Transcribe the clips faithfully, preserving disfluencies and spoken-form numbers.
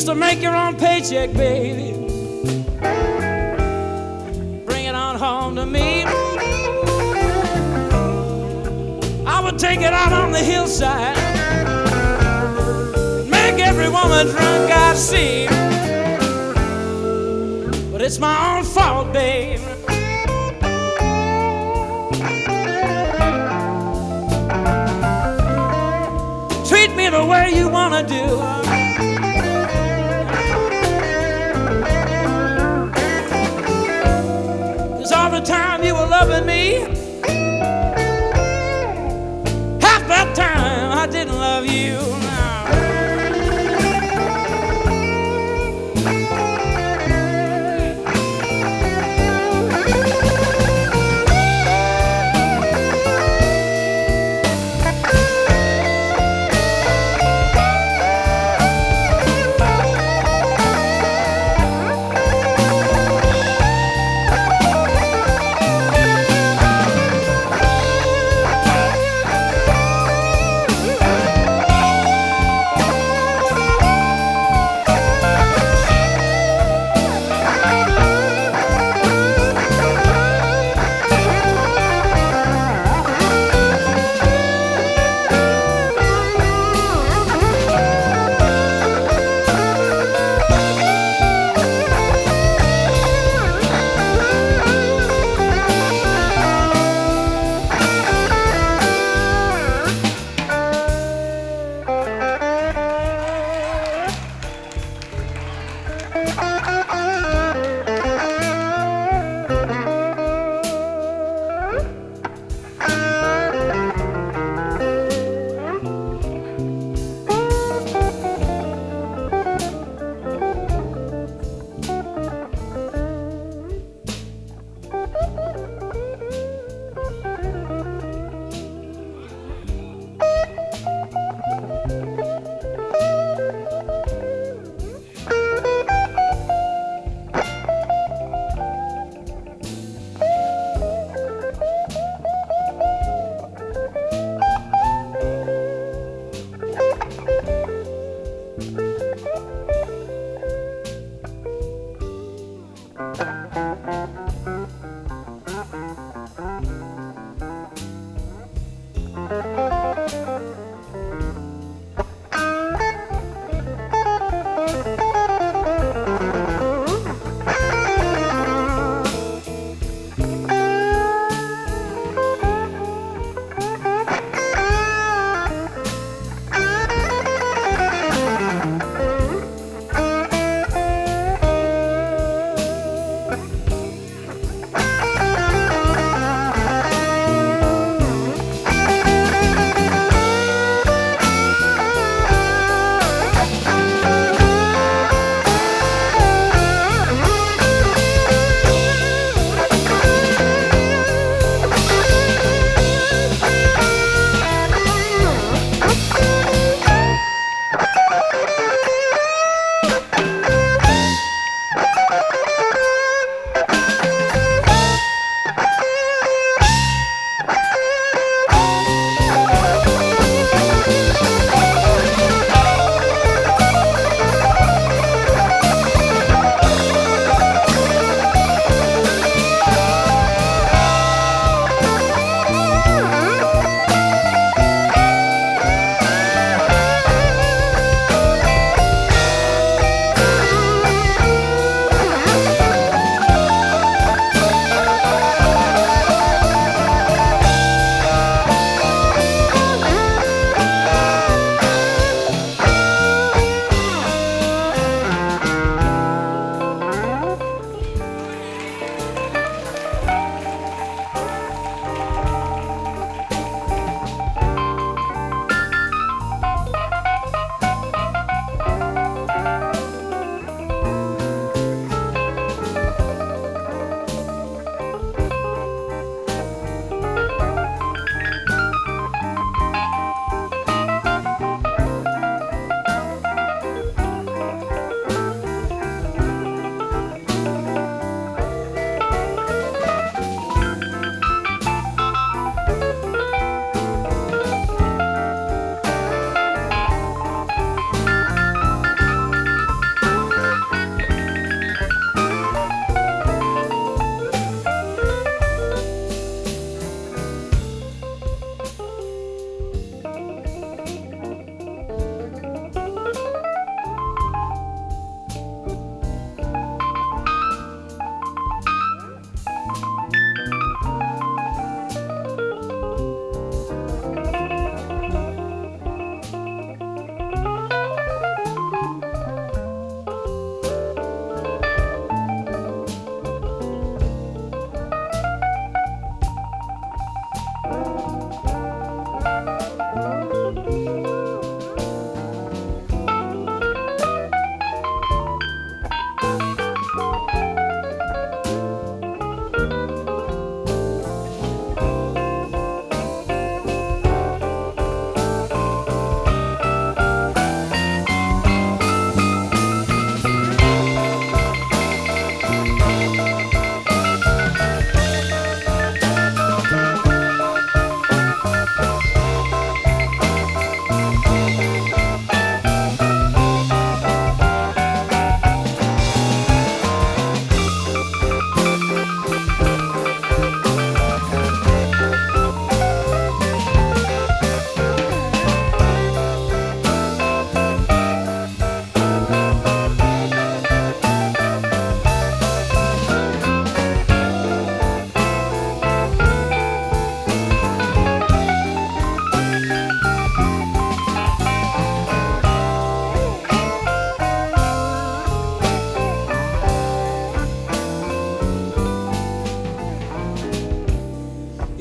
used to make your own paycheck, baby. Bring it on home to me. I would take it out on the hillside, make every woman drunk I see. But it's my own fault, babe. Treat me the way you wanna do. Cause all the time you were loving me, half that time I didn't love you.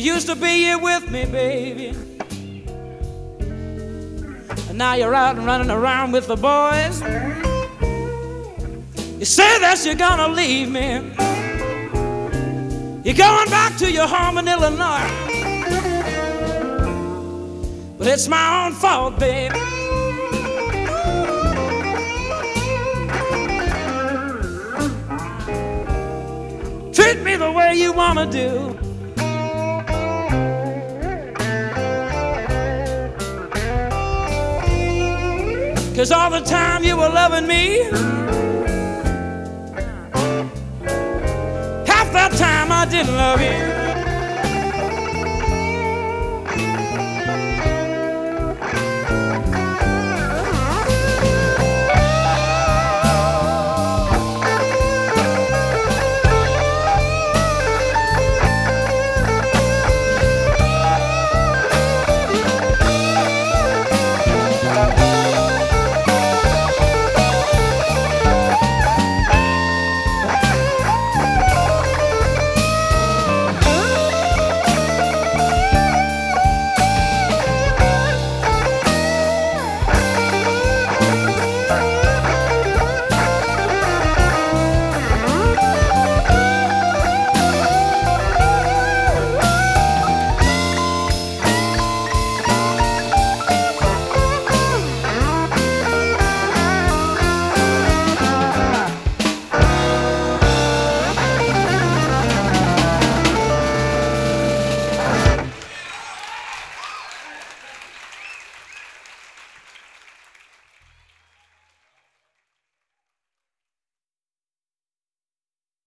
used to be here with me, baby, and now you're out and running around with the boys. You say that you're gonna leave me. You're going back to your home in Illinois, but it's my own fault, baby. Treat me the way you wanna do. 'Cause all the time you were loving me, half that time I didn't love you.